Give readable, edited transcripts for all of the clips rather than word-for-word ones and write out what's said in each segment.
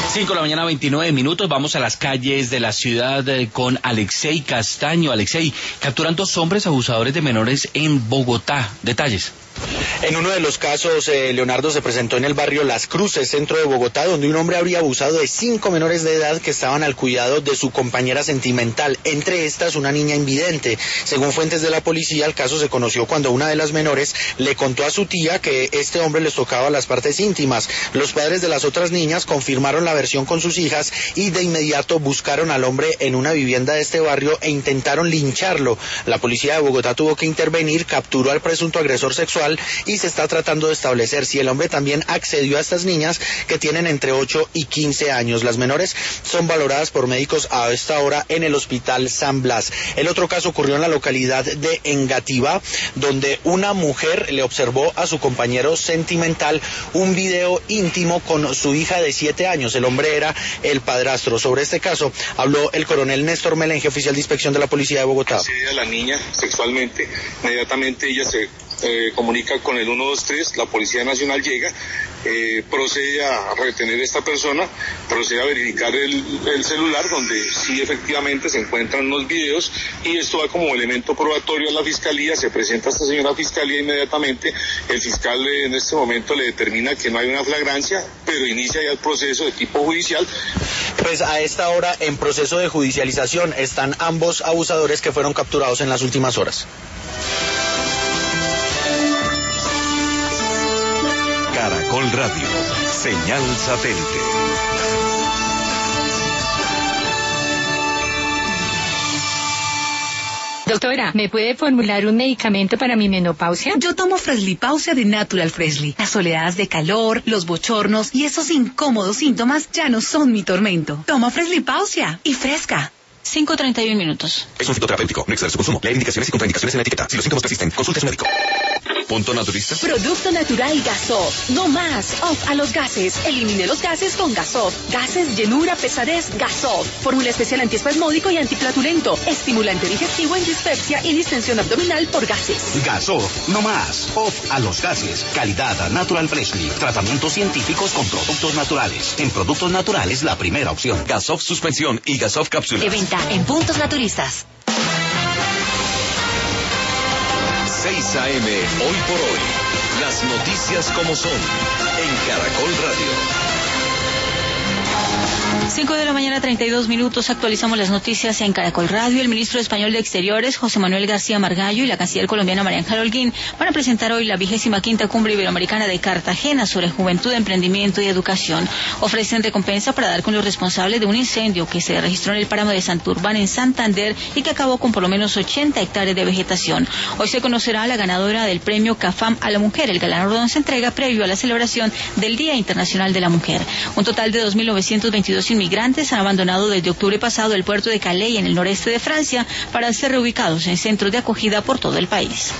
5 de la mañana, 29 minutos. Vamos a las calles de la ciudad con Alexei Castaño. Alexei, capturan 2 hombres abusadores de menores en Bogotá. Detalles. En uno de los casos, Leonardo, se presentó en el barrio Las Cruces, centro de Bogotá, donde un hombre habría abusado de 5 menores de edad que estaban al cuidado de su compañera sentimental, entre estas una niña invidente. Según fuentes de la policía, el caso se conoció cuando una de las menores le contó a su tía que este hombre les tocaba las partes íntimas. Los padres de las otras niñas confirmaron la versión con sus hijas y de inmediato buscaron al hombre en una vivienda de este barrio e intentaron lincharlo. La policía de Bogotá tuvo que intervenir, capturó al presunto agresor sexual y se está tratando de establecer si el hombre también accedió a estas niñas que tienen entre 8 y 15 años. Las menores son valoradas por médicos a esta hora en el hospital San Blas. El otro caso ocurrió en la localidad de Engativá, donde una mujer le observó a su compañero sentimental un video íntimo con su hija de 7 años. El hombre era el padrastro. Sobre este caso habló el coronel Néstor Melenje, oficial de inspección de la policía de Bogotá. Accede a la niña sexualmente, inmediatamente ella se comunica con el 123, la Policía Nacional llega, procede a retener a esta persona, procede a verificar el celular donde sí efectivamente se encuentran unos videos y esto va como elemento probatorio a la fiscalía. Se presenta a esta señora fiscalía inmediatamente, el fiscal en este momento le determina que no hay una flagrancia, pero inicia ya el proceso de tipo judicial. Pues a esta hora en proceso de judicialización están ambos abusadores que fueron capturados en las últimas horas. Caracol Radio, señal satélite. Doctora, ¿me puede formular un medicamento para mi menopausia? Yo tomo Freslipausia de Natural Freshly. Las oleadas de calor, los bochornos y esos incómodos síntomas ya no son mi tormento. Tomo Freslipausia y fresca. 5:31 minutos. Es un fitoterapéutico. No exceder su consumo. Leer indicaciones y contraindicaciones en la etiqueta. Si los síntomas persisten, consulte a su médico. Punto naturista. Producto natural Gasof. No más. Off a los gases. Elimine los gases con Gasof. Gases, llenura, pesadez, Gasof. Fórmula especial antiespasmódico y antiplatulento. Estimulante digestivo en dispepsia y distensión abdominal por gases. Gasof. No más. Off a los gases. Calidad Natural Freshly. Tratamientos científicos con productos naturales. En productos naturales, la primera opción. Gasof suspensión y Gasof cápsulas. De venta en puntos naturistas. 6 AM, hoy por hoy. Las noticias como son, en Caracol Radio. 5 de la mañana, 32 minutos. Actualizamos las noticias en Caracol Radio. El ministro español de Exteriores, José Manuel García Margallo, y la canciller colombiana María Ángela Holguín van a presentar hoy la 25ª Cumbre Iberoamericana de Cartagena sobre juventud, emprendimiento y educación. Ofrecen recompensa para dar con los responsables de un incendio que se registró en el páramo de Santurbán, en Santander, y que acabó con por lo menos 80 hectáreas de vegetación. Hoy se conocerá la ganadora del premio CAFAM a la mujer. El galardón se entrega previo a la celebración del Día Internacional de la Mujer. Un total de 2.922 inmigrantes han abandonado desde octubre pasado el puerto de Calais en el noreste de Francia para ser reubicados en centros de acogida por todo el país.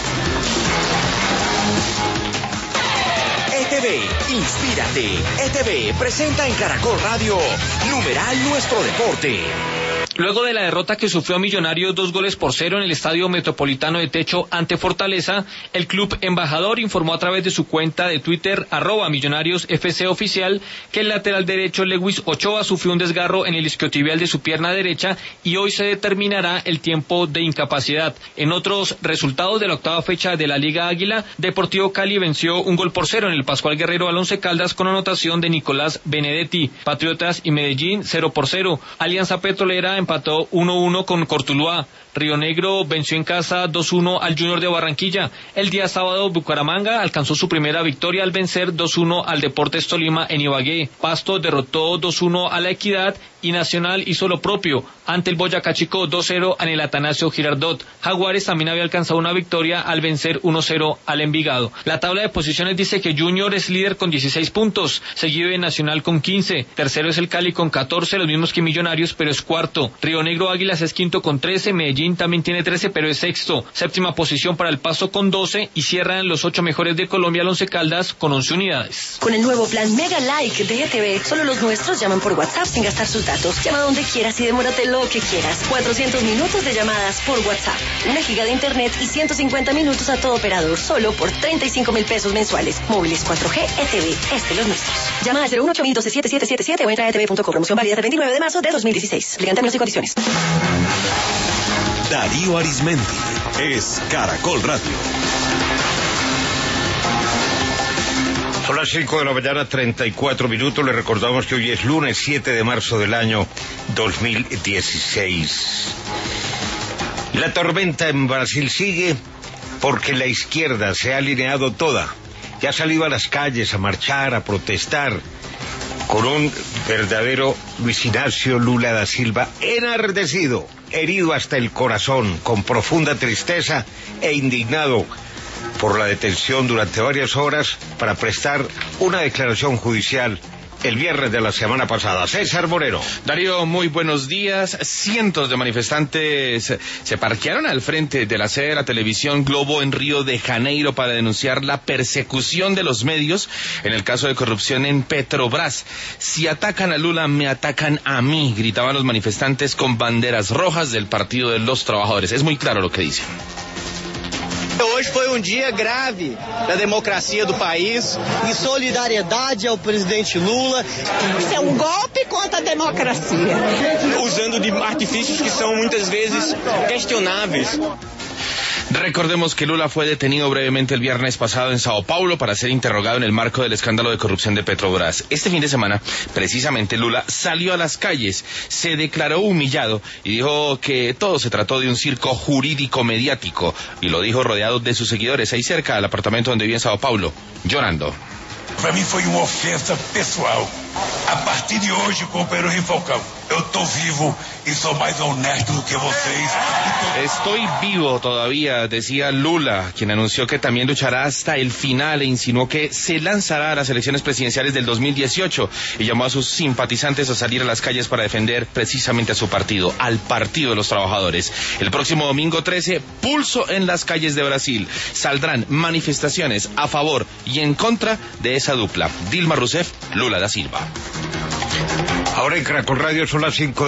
ETV, inspírate. ETV presenta en Caracol Radio, numeral Nuestro Deporte. Luego de la derrota que sufrió Millonarios 2-0 en el Estadio Metropolitano de Techo ante Fortaleza, el club embajador informó a través de su cuenta de Twitter, @MillonariosFCOficial, que el lateral derecho Lewis Ochoa sufrió un desgarro en el isquiotibial de su pierna derecha y hoy se determinará el tiempo de incapacidad. En otros resultados de la octava fecha de la Liga Águila, Deportivo Cali venció 1-0 en el Pascual Guerrero al Once Caldas con anotación de Nicolás Benedetti. Patriotas y Medellín 0-0. Alianza Petrolera empató 1-1 con Cortuluá. Río Negro venció en casa 2-1 al Junior de Barranquilla. El día sábado, Bucaramanga alcanzó su primera victoria al vencer 2-1 al Deportes Tolima en Ibagué. Pasto derrotó 2-1 a La Equidad y Nacional hizo lo propio ante el Boyacá Chico 2-0 en el Atanasio Girardot. Jaguares también había alcanzado una victoria al vencer 1-0 al Envigado. La tabla de posiciones dice que Junior es líder con 16 puntos, seguido de Nacional con 15. Tercero es el Cali con 14, los mismos que Millonarios, pero es cuarto. Río Negro Águilas es quinto con 13, Medellín Medellín también tiene 13, pero es sexto. Séptima posición para El Paso con 12 y cierran los 8 mejores de Colombia el Once Caldas con 11 unidades. Con el nuevo plan Mega Like de ETV, solo los nuestros llaman por WhatsApp sin gastar sus datos. Llama donde quieras y demórate lo que quieras. 400 minutos de llamadas por WhatsApp, 1 giga de internet y 150 minutos a todo operador, solo por 35.000 pesos mensuales. Móviles 4G ETV, los nuestros. Llama al 018-277-7777 o entra a etv.com. Promoción válida hasta el 29 de marzo de 2016. Aplican términos y condiciones. Darío Arizmendi es Caracol Radio. Son las 5 de la mañana, 34 minutos. Les recordamos que hoy es lunes 7 de marzo del año 2016. La tormenta en Brasil sigue porque la izquierda se ha alineado toda. Ya ha salido a las calles a marchar, a protestar, con un verdadero Luis Inácio Lula da Silva enardecido, herido hasta el corazón, con profunda tristeza e indignado por la detención durante varias horas para prestar una declaración judicial el viernes de la semana pasada. César Moreno. Darío, muy buenos días. Cientos de manifestantes se parquearon al frente de la sede de la televisión Globo en Río de Janeiro para denunciar la persecución de los medios en el caso de corrupción en Petrobras. Si atacan a Lula, me atacan a mí, gritaban los manifestantes con banderas rojas del Partido de los Trabajadores. Es muy claro lo que dicen. Hoje foi dia grave da democracia do país, em solidariedade ao presidente Lula. Isso é golpe contra a democracia. Usando de artifícios que são muitas vezes questionáveis. Recordemos que Lula fue detenido brevemente el viernes pasado en Sao Paulo para ser interrogado en el marco del escándalo de corrupción de Petrobras. Este fin de semana, precisamente, Lula salió a las calles, se declaró humillado y dijo que todo se trató de un circo jurídico mediático, y lo dijo rodeado de sus seguidores ahí cerca del apartamento donde vivía en Sao Paulo, llorando. Para mim foi uma ofensa pessoal. A partir de hoje, companheiro Rui Falcão, eu tô vivo y soy más honesto do que vocês. Estoy vivo todavía, decía Lula, quien anunció que también luchará hasta el final e insinuó que se lanzará a las elecciones presidenciales del 2018 y llamó a sus simpatizantes a salir a las calles para defender precisamente a su partido, al Partido de los Trabajadores. El próximo domingo 13, pulso en las calles de Brasil. Saldrán manifestaciones a favor y en contra de esa dupla, Dilma Rousseff, Lula da Silva. Ahora en Caracol Radio son las 5 de